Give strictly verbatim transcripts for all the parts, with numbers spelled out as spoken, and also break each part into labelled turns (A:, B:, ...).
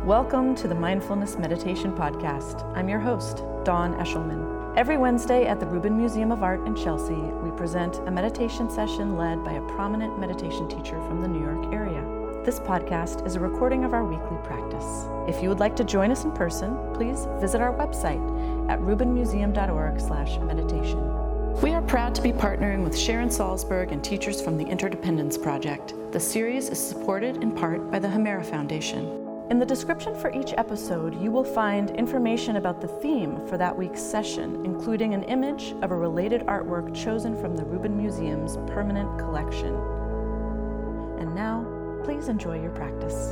A: Welcome to the Mindfulness Meditation Podcast. I'm your host, Dawn Eshelman. Every Wednesday at the Rubin Museum of Art in Chelsea, we present a meditation session led by a prominent meditation teacher from the New York area. This podcast is a recording of our weekly practice. If you would like to join us in person, please visit our website at rubinmuseum.org slash meditation. We are proud to be partnering with Sharon Salzberg and teachers from the Interdependence Project. The series is supported in part by the Hemera Foundation. In the description for each episode, you will find information about the theme for that week's session, including an image of a related artwork chosen from the Rubin Museum's permanent collection. And now, please enjoy your practice.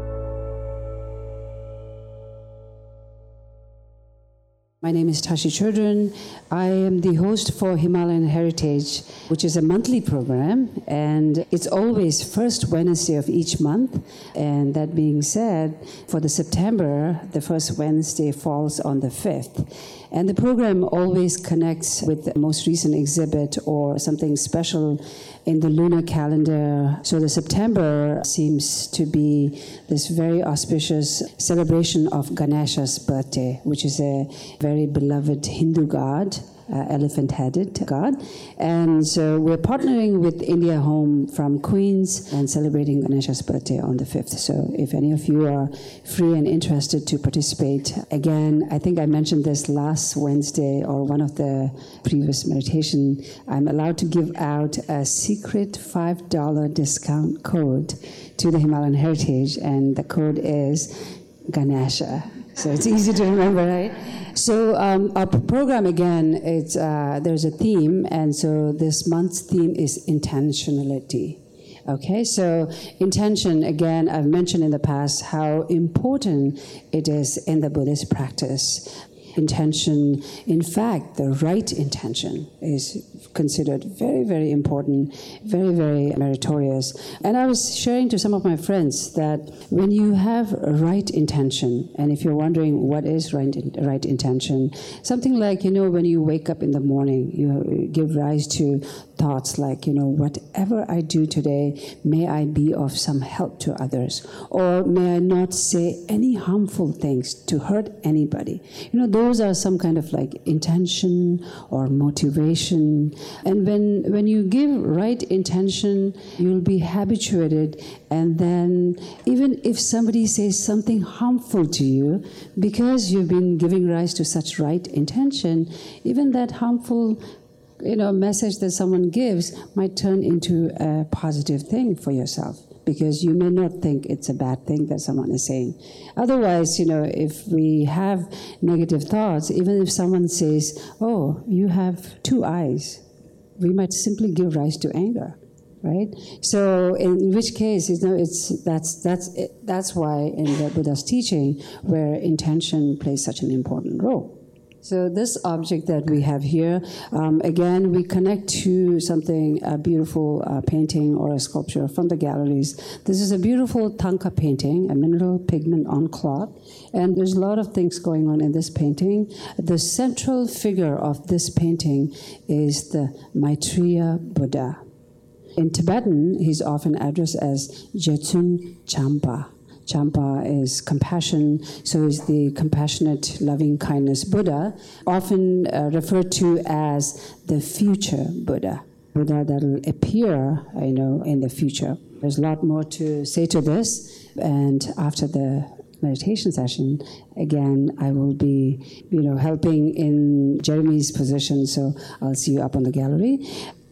B: My name is Tashi Chodron. I am the host for Himalayan Heritage, which is a monthly program, and it's always first Wednesday of each month. And that being said, for the September, the first Wednesday falls on the fifth. And the program always connects with the most recent exhibit or something special in the lunar calendar. So the September seems to be this very auspicious celebration of Ganesha's birthday, which is a very beloved Hindu god, uh, elephant-headed god. And so we're partnering with India Home from Queens and celebrating Ganesha's birthday on the fifth. So if any of you are free and interested to participate, again, I think I mentioned this last Wednesday or one of the previous meditation, I'm allowed to give out a secret five dollars discount code to the Himalayan Heritage, and the code is Ganesha. So it's easy to remember, right? So um, our program, again, it's uh, there's a theme, and so this month's theme is intentionality. Okay, so intention, again, I've mentioned in the past how important it is in the Buddhist practice. Intention, in fact, the right intention is considered very, very important, very, very meritorious. And I was sharing to some of my friends that when you have right intention, and if you're wondering what is right, right intention, something like, you know, when you wake up in the morning, you give rise to thoughts like, you know, whatever I do today, may I be of some help to others, or may I not say any harmful things to hurt anybody. You know, those are some kind of like intention or motivation. And when when you give right intention, you'll be habituated, and then even if somebody says something harmful to you, because you've been giving rise to such right intention, even that harmful you know, message that someone gives might turn into a positive thing for yourself, because you may not think it's a bad thing that someone is saying. Otherwise, you know, if we have negative thoughts, even if someone says, oh, you have two eyes, we might simply give rise to anger, right? So in which case, you know, it's that's that's it, that's why in the Buddha's teaching, where intention plays such an important role. So this object that we have here, um, again, we connect to something, a beautiful uh, painting or a sculpture from the galleries. This is a beautiful Tanka painting, a mineral pigment on cloth. And there's a lot of things going on in this painting. The central figure of this painting is the Maitreya Buddha. In Tibetan, he's often addressed as Jetsun Champa. Champa is compassion, so is the compassionate, loving kindness Buddha, often uh, referred to as the future Buddha, Buddha that will appear, you know, in the future. There's a lot more to say to this, and after the meditation session, again, I will be, you know, helping in Jeremy's position, so I'll see you up on the gallery.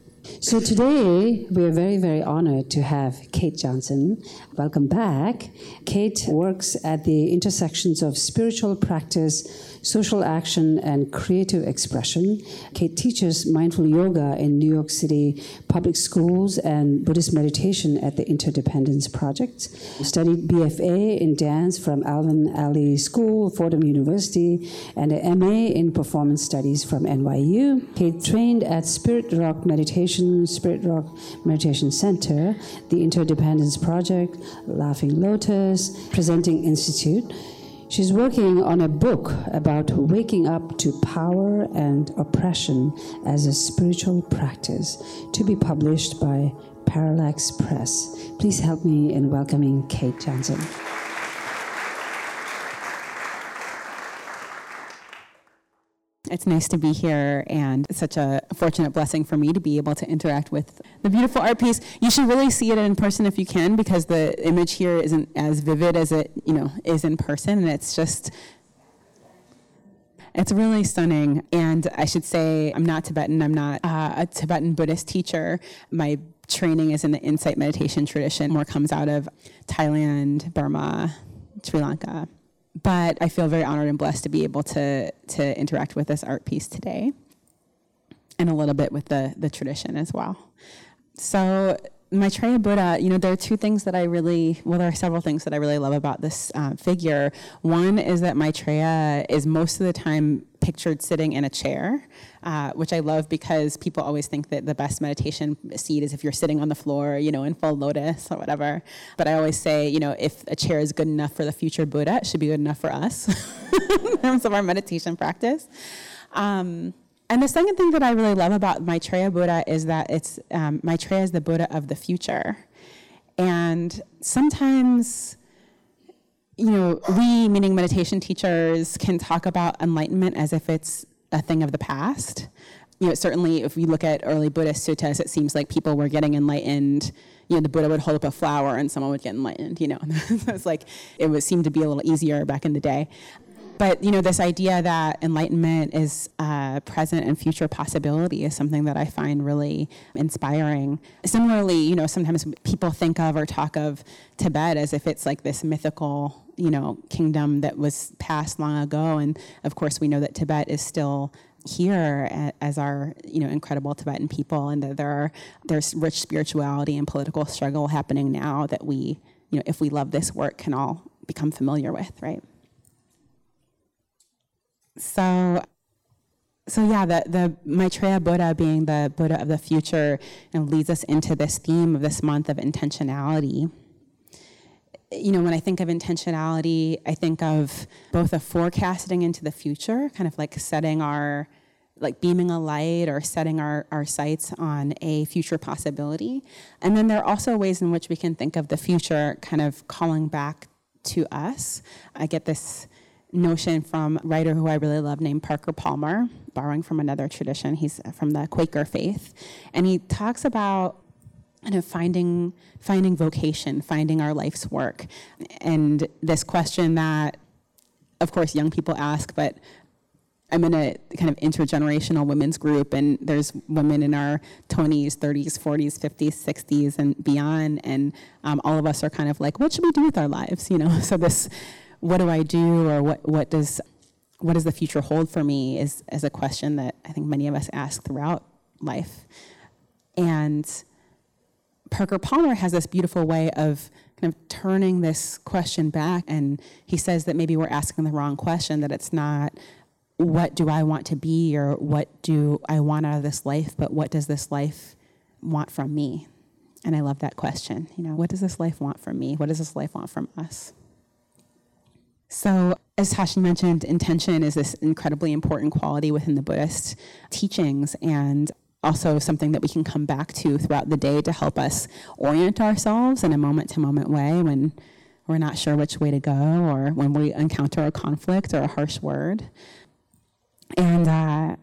B: So today, we are very, very honored to have Kate Johnson. Welcome back. Kate works at the intersections of spiritual practice, social action, and creative expression. Kate teaches mindful yoga in New York City public schools and Buddhist meditation at the Interdependence Project. Studied B F A in dance from Alvin Ailey School, Fordham University, and an M A in performance studies from N Y U. Kate trained at Spirit Rock Meditation, Spirit Rock Meditation Center, the Interdependence Project, Laughing Lotus, Presenting Institute. She's working on a book about waking up to power and oppression as a spiritual practice, to be published by Parallax Press. Please help me in welcoming Kate Johnson.
C: It's nice to be here, and it's such a fortunate blessing for me to be able to interact with the beautiful art piece. You should really see it in person if you can, because the image here isn't as vivid as it, you know, is in person, and it's just, it's really stunning. And I should say, I'm not Tibetan. I'm not uh, a Tibetan Buddhist teacher. My training is in the insight meditation tradition, more comes out of Thailand, Burma, Sri Lanka. But I feel very honored and blessed to be able to to interact with this art piece today, and a little bit with the, the tradition as well. So Maitreya Buddha, you know, there are two things that I really, well, there are several things that I really love about this uh, figure. One is that Maitreya is most of the time pictured sitting in a chair, uh, which I love because people always think that the best meditation seat is if you're sitting on the floor, you know, in full lotus or whatever. But I always say, you know, if a chair is good enough for the future Buddha, it should be good enough for us in terms of our meditation practice. Um, And the second thing that I really love about Maitreya Buddha is that it's um, Maitreya is the Buddha of the future. And sometimes, you know, we, meaning meditation teachers, can talk about enlightenment as if it's a thing of the past. You know, certainly if we look at early Buddhist suttas, it seems like people were getting enlightened. You know, the Buddha would hold up a flower and someone would get enlightened, you know. It's like, it would seem to be a little easier back in the day. But, you know, this idea that enlightenment is a present and future possibility is something that I find really inspiring. Similarly, you know, sometimes people think of or talk of Tibet as if it's like this mythical, you know, kingdom that was passed long ago. And, of course, we know that Tibet is still here as our, you know, incredible Tibetan people, and that there are there's rich spirituality and political struggle happening now that we, you know, if we love this work, can all become familiar with, right? So, so yeah, the, the Maitreya Buddha being the Buddha of the future, you know, leads us into this theme of this month of intentionality. You know, when I think of intentionality, I think of both a forecasting into the future, kind of like setting our, like beaming a light or setting our, our sights on a future possibility. And then there are also ways in which we can think of the future kind of calling back to us. I get this notion from a writer who I really love named Parker Palmer, borrowing from another tradition. He's from the Quaker faith. And he talks about kind of finding finding vocation, finding our life's work. And this question that, of course, young people ask, but I'm in a kind of intergenerational women's group, and there's women in our twenties, thirties, forties, fifties, sixties, and beyond. And um, all of us are kind of like, what should we do with our lives? You know, so this, what do I do, or what, what does what does the future hold for me is, is a question that I think many of us ask throughout life. And Parker Palmer has this beautiful way of kind of turning this question back, and he says that maybe we're asking the wrong question, that it's not what do I want to be or what do I want out of this life, but what does this life want from me? And I love that question. You know, what does this life want from me? What does this life want from us? So, as Tashi mentioned, intention is this incredibly important quality within the Buddhist teachings, and also something that we can come back to throughout the day to help us orient ourselves in a moment-to-moment way when we're not sure which way to go, or when we encounter a conflict or a harsh word. And uh,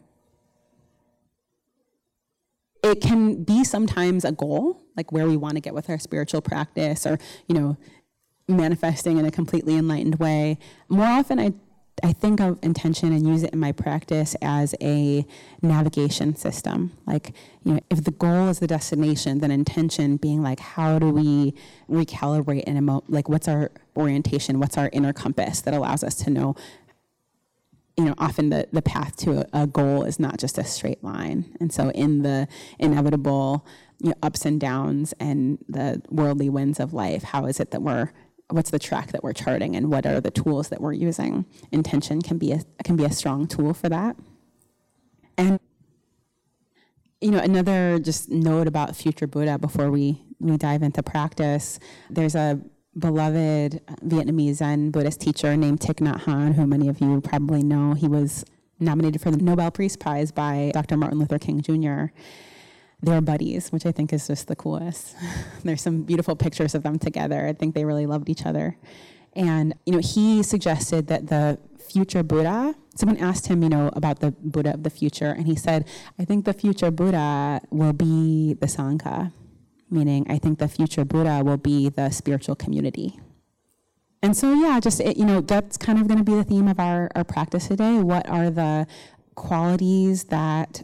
C: it can be sometimes a goal, like where we want to get with our spiritual practice, or, you know, manifesting in a completely enlightened way. More often, I I think of intention and use it in my practice as a navigation system. Like, you know, if the goal is the destination, then intention being like, how do we recalibrate in a mo- like, what's our orientation? What's our inner compass that allows us to know, you know, often the, the path to a, a goal is not just a straight line. And so in the inevitable, you know, ups and downs and the worldly winds of life, how is it that we're what's the track that we're charting, and what are the tools that we're using? Intention can be a can be a strong tool for that. And, you know, another just note about future Buddha before we, we dive into practice, there's a beloved Vietnamese Zen Buddhist teacher named Thich Nhat Hanh, who many of you probably know. He was nominated for the Nobel Peace Prize by Doctor Martin Luther King Junior They're buddies, which I think is just the coolest. There's some beautiful pictures of them together. I think they really loved each other. And, you know, he suggested that the future Buddha, someone asked him, you know, about the Buddha of the future, and he said, I think the future Buddha will be the Sangha, meaning I think the future Buddha will be the spiritual community. And so, yeah, just, it, you know, that's kind of going to be the theme of our, our practice today. What are the qualities that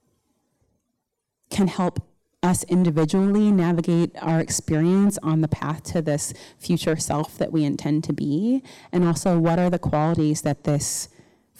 C: can help us individually navigate our experience on the path to this future self that we intend to be? And also, what are the qualities that this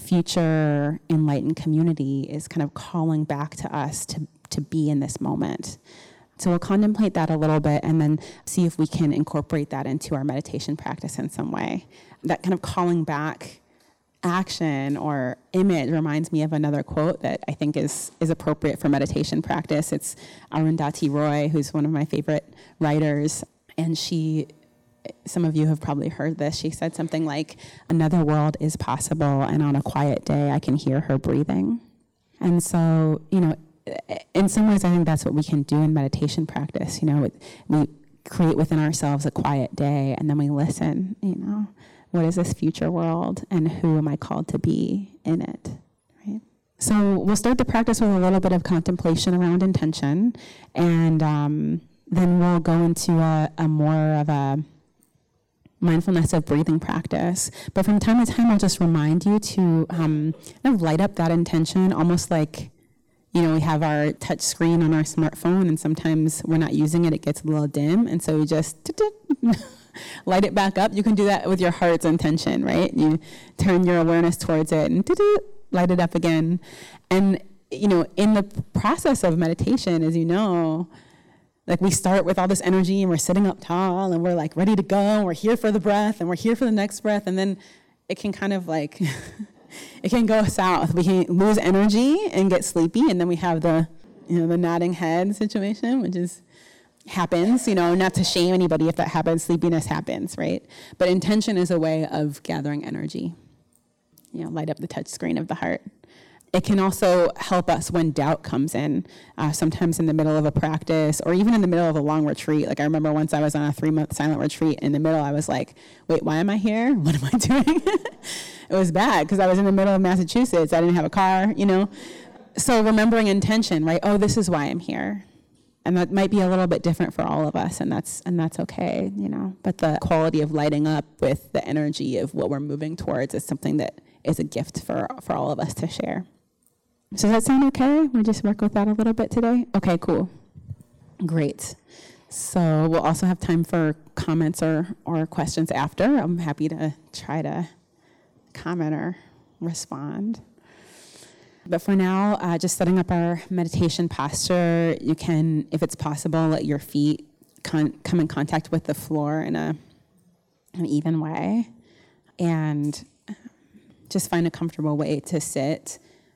C: future enlightened community is kind of calling back to us to, to be in this moment? So we'll contemplate that a little bit and then see if we can incorporate that into our meditation practice in some way. That kind of calling back action or image reminds me of another quote that I think is is appropriate for meditation practice. It's Arundhati Roy, who's one of my favorite writers, and she, some of you have probably heard this, she said something like, another world is possible, and on a quiet day I can hear her breathing. And so, you know, in some ways, I think that's what we can do in meditation practice. You know, we create within ourselves a quiet day, and then we listen, you know, what is this future world, and who am I called to be in it, right? So we'll start the practice with a little bit of contemplation around intention, and um, then we'll go into a, a more of a mindfulness of breathing practice. But from time to time, I'll just remind you to um, kind of light up that intention, almost like, you know, we have our touch screen on our smartphone, and sometimes we're not using it, it gets a little dim, and so we just light it back up. You can do that with your heart's intention, right? You turn your awareness towards it and light it up again. And, you know, in the process of meditation, as you know, like we start with all this energy and we're sitting up tall and we're like ready to go, and we're here for the breath and we're here for the next breath, and then it can kind of like... it can go south. We can lose energy and get sleepy, and then we have the, you know, the nodding head situation, which is happens. You know, not to shame anybody if that happens. Sleepiness happens, right? But intention is a way of gathering energy. You know, light up the touch screen of the heart. It can also help us when doubt comes in, uh, sometimes in the middle of a practice or even in the middle of a long retreat. Like I remember once I was on a three-month silent retreat. In the middle, I was like, wait, why am I here? What am I doing? It was bad because I was in the middle of Massachusetts. I didn't have a car, you know. So remembering intention, right? Oh, this is why I'm here. And that might be a little bit different for all of us, and that's and that's okay, you know. But the quality of lighting up with the energy of what we're moving towards is something that is a gift for, for all of us to share. So does that sound okay? We'll just work with that a little bit today? Okay, cool. Great. So we'll also have time for comments or, or questions after. I'm happy to try to comment or respond. But for now, uh, just setting up our meditation posture. You can, if it's possible, let your feet con- come in contact with the floor in a, an even way. And just find a comfortable way to sit.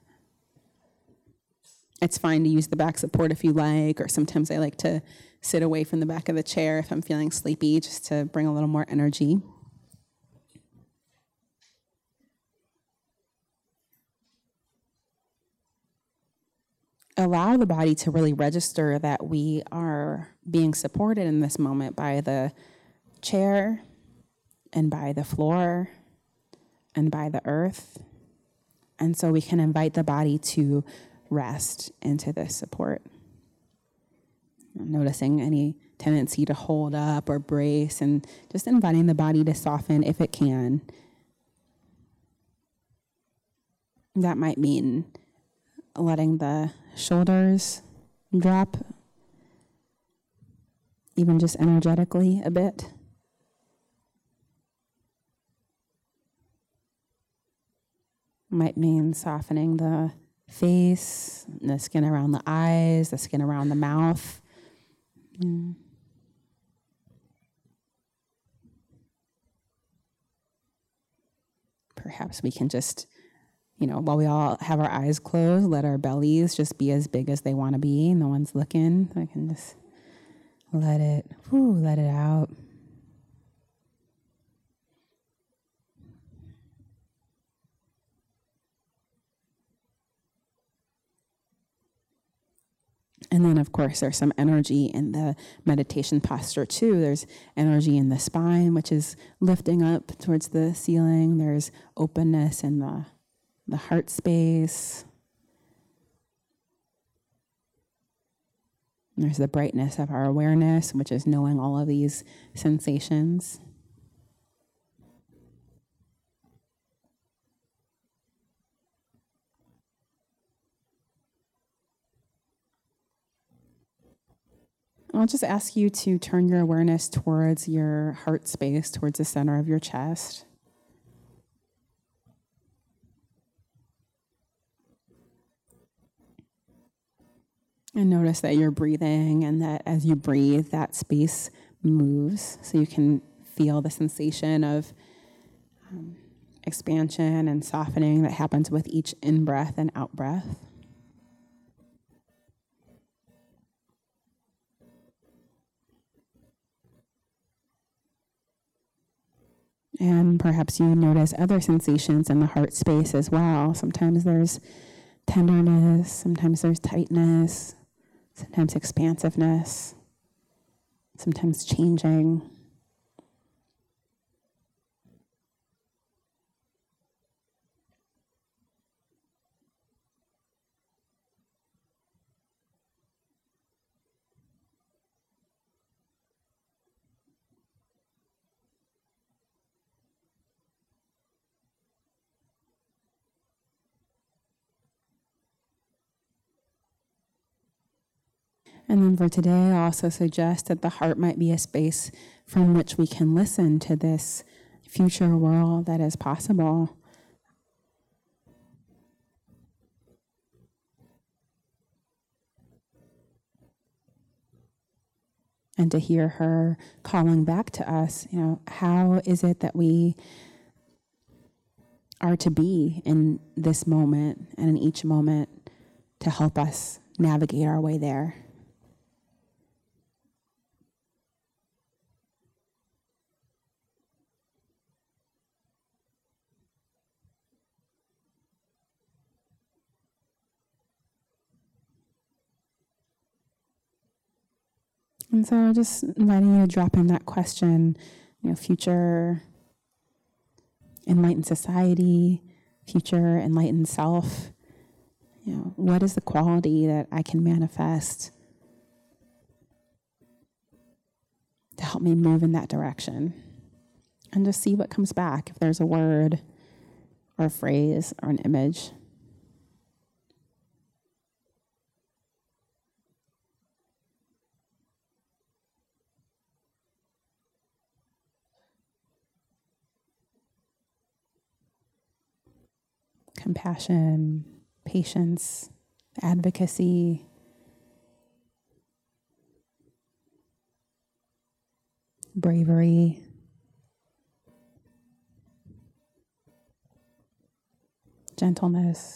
C: It's fine to use the back support if you like, or sometimes I like to sit away from the back of the chair if I'm feeling sleepy, just to bring a little more energy. Allow the body to really register that we are being supported in this moment by the chair and by the floor and by the earth. And so we can invite the body to rest into this support. Noticing any tendency to hold up or brace, and just inviting the body to soften if it can. That might mean letting the shoulders drop, even just energetically a bit. Might mean softening the face, the skin around the eyes, the skin around the mouth. Mm. Perhaps we can just, you know, while we all have our eyes closed, let our bellies just be as big as they want to be. No one's looking. I can just let it, whew, let it out. And then, of course, there's some energy in the meditation posture, too. There's energy in the spine, which is lifting up towards the ceiling. There's openness in the, the heart space. There's the brightness of our awareness, which is knowing all of these sensations. I'll just ask you to turn your awareness towards your heart space, towards the center of your chest. And notice that you're breathing, and that as you breathe, that space moves. So you can feel the sensation of um, expansion and softening that happens with each in-breath and out-breath. And perhaps you notice other sensations in the heart space as well. Sometimes there's tenderness, sometimes there's tightness, sometimes expansiveness, sometimes changing. And then for today, I also suggest that the heart might be a space from which we can listen to this future world that is possible. And to hear her calling back to us, you know, how is it that we are to be in this moment and in each moment to help us navigate our way there? And so just inviting you to drop in that question, you know, future enlightened society, future enlightened self. You know, what is the quality that I can manifest to help me move in that direction? And just see what comes back, if there's a word or a phrase or an image. Compassion, patience, advocacy, bravery, gentleness.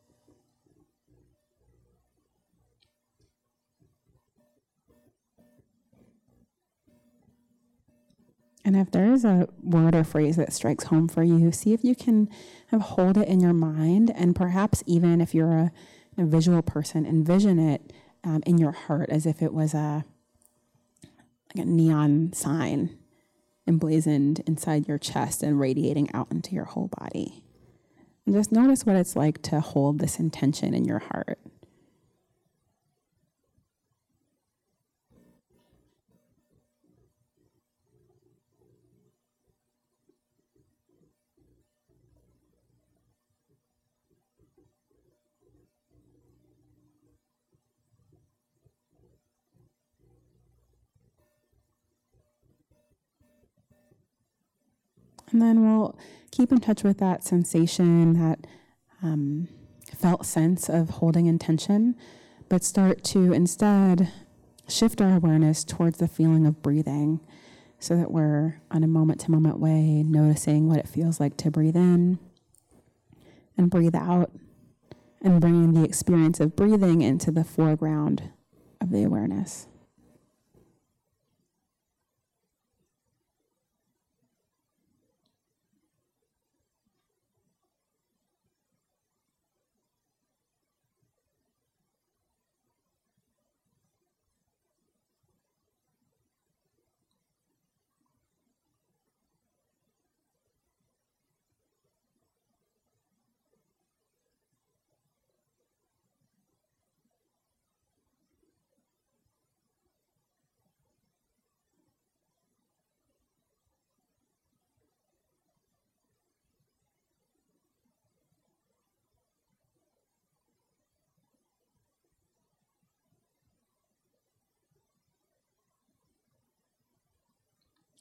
C: And if there is a word or phrase that strikes home for you, see if you can have hold it in your mind, and perhaps even if you're a, a visual person, envision it um, in your heart as if it was a, like a neon sign emblazoned inside your chest and radiating out into your whole body. And just notice what it's like to hold this intention in your heart. And then we'll keep in touch with that sensation, that um, felt sense of holding intention, but start to instead shift our awareness towards the feeling of breathing, so that we're on a moment-to-moment way noticing what it feels like to breathe in and breathe out, and bringing the experience of breathing into the foreground of the awareness.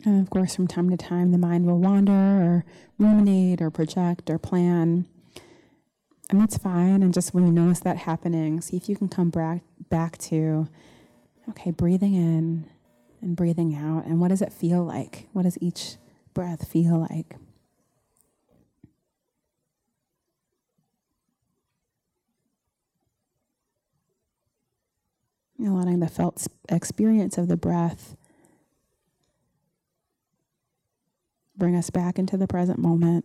C: And of course, from time to time, the mind will wander or ruminate or project or plan. And that's fine. And just when you notice that happening, see if you can come back, back to, okay, breathing in and breathing out. And what does it feel like? What does each breath feel like? You know, letting the felt experience of the breath bring us back into the present moment.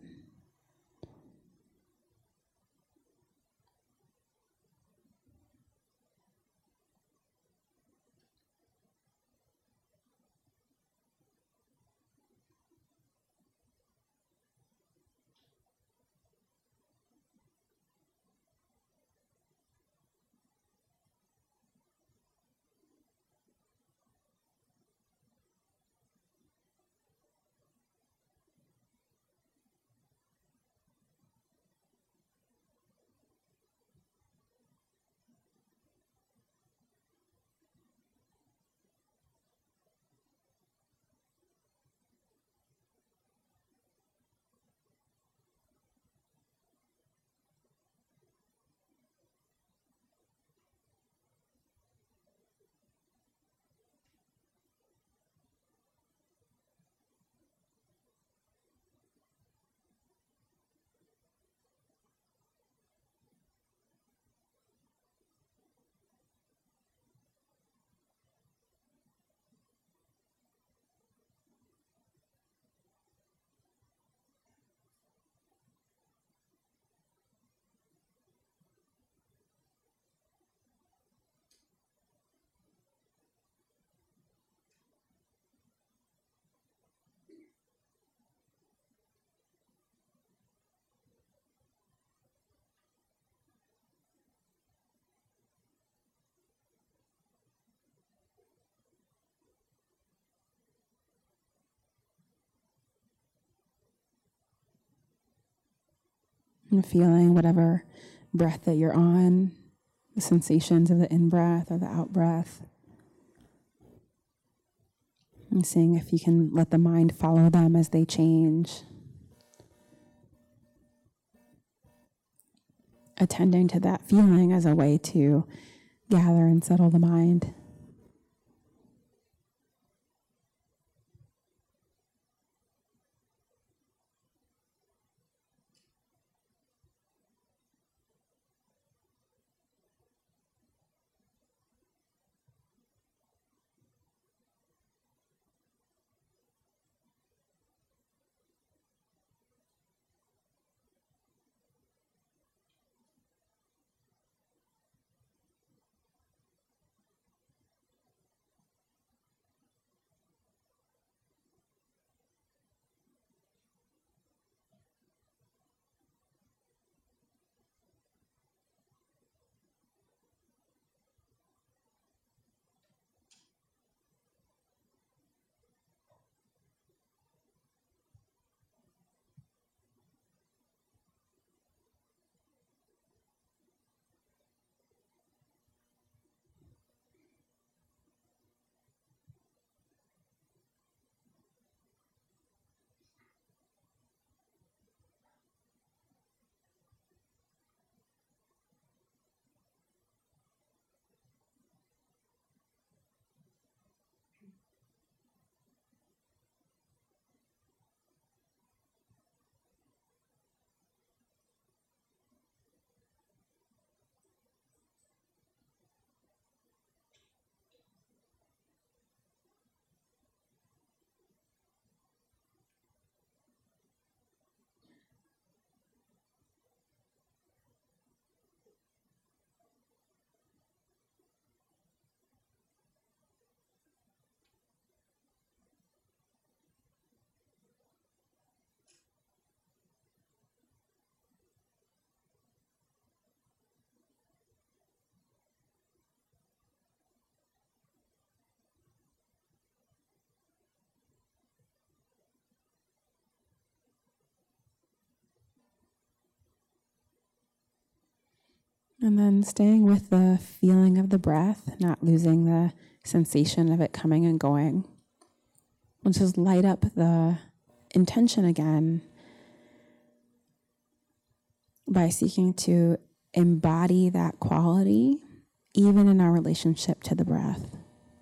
C: And feeling whatever breath that you're on, the sensations of the in-breath or the out-breath. And seeing if you can let the mind follow them as they change. Attending to that feeling as a way to gather and settle the mind. And then staying with the feeling of the breath, not losing the sensation of it coming and going. we'll just light up the intention again by seeking to embody that quality even in our relationship to the breath.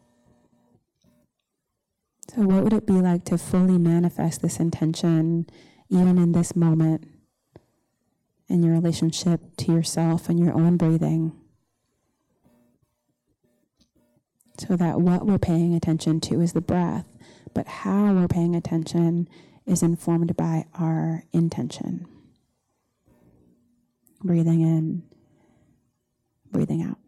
C: So what would it be like to fully manifest this intention even in this moment in your relationship to yourself and your own breathing? So that what we're paying attention to is the breath, but how we're paying attention is informed by our intention. Breathing in, breathing out.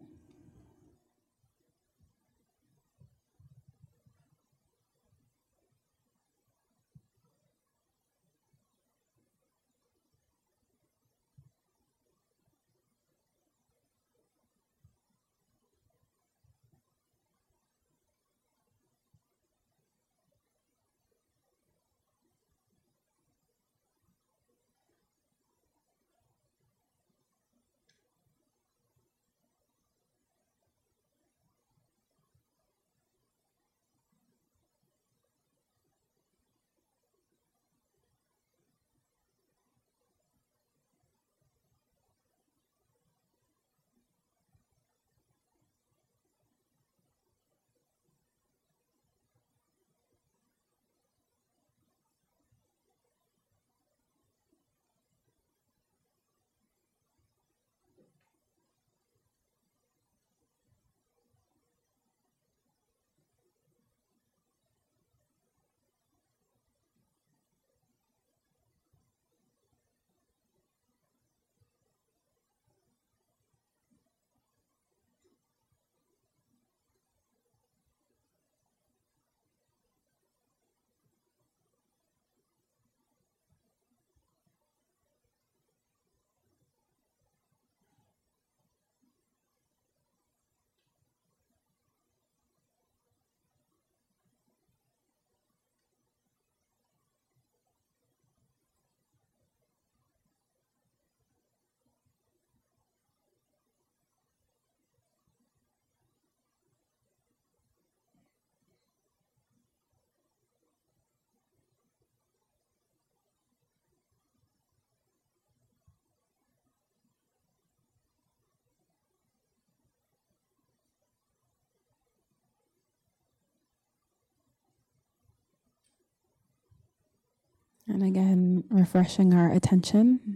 C: And again, refreshing our attention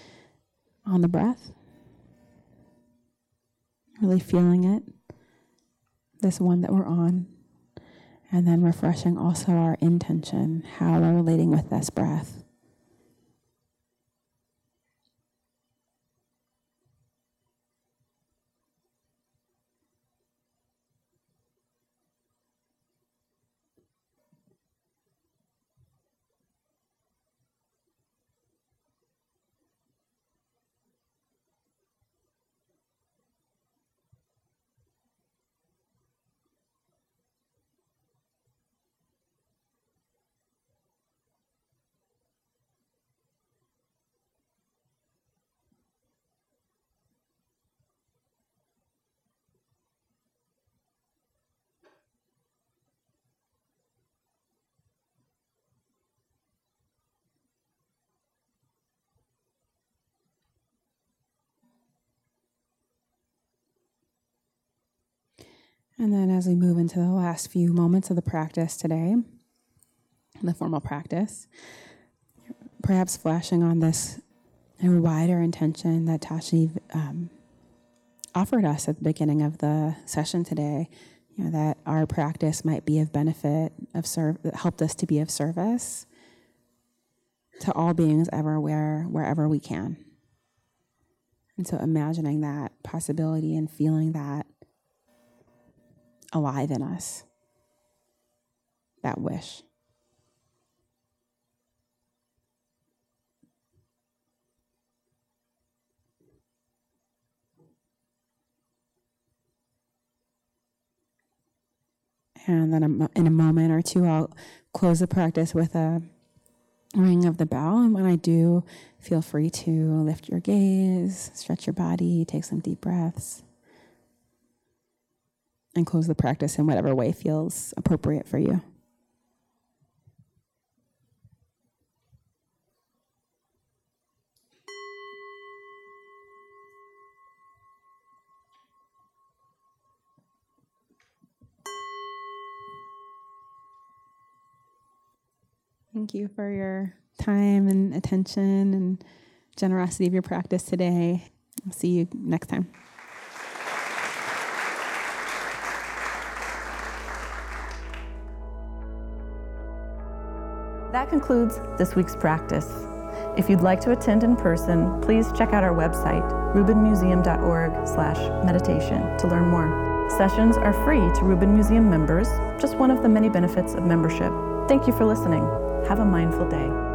C: on the breath. Really feeling it, this one that we're on. And then refreshing also our intention, how we're relating with this breath. And then as we move into the last few moments of the practice today, the formal practice, perhaps flashing on this a wider intention that Tashi um, offered us at the beginning of the session today, you know, that our practice might be of benefit, of serve, that helped us to be of service to all beings everywhere, wherever we can. And so imagining that possibility and feeling that alive in us, that wish. And then in a moment or two, I'll close the practice with a ring of the bell. And when I do, feel free to lift your gaze, stretch your body, take some deep breaths, and close the practice in whatever way feels appropriate for you. Thank you for your time and attention and generosity of your practice today. I'll see you next time.
A: That concludes this week's practice. If you'd like to attend in person, please check out our website, rubin museum dot org slash meditation, to learn more. Sessions are free to Rubin Museum members, just one of the many benefits of membership. Thank you for listening. Have a mindful day.